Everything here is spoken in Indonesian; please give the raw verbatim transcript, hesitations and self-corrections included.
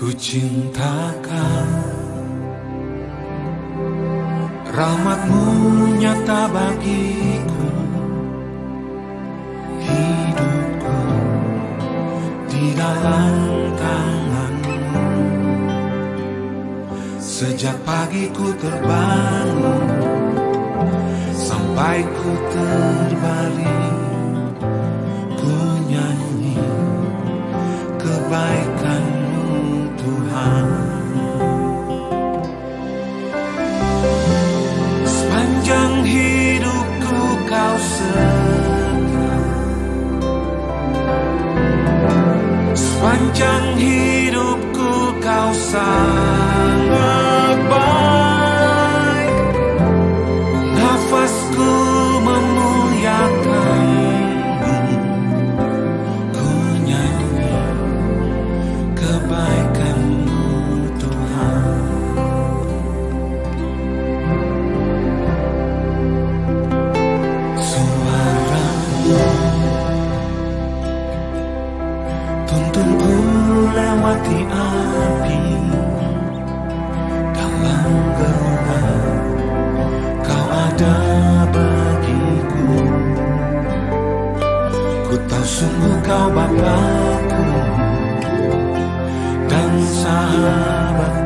Ku cintakan rahmat-Mu nyata bagiku, hidupku di dalam tangan-Mu. Sejak pagi ku terbangun sampai ku terbaring, ku nyanyi kebaikan-Mu Tuhan. Sepanjang hidupku Kau setia, sepanjang hidupku Kau sangat baik. Nafasku memuliakan-Mu, ku nyanyi kebaikan-Mu Tuhan. Suara-Mu tuntunku lewati api, dalam gelap Kau ada bagiku. Ku tahu sungguh Kau Bapa-Ku dan sahabat.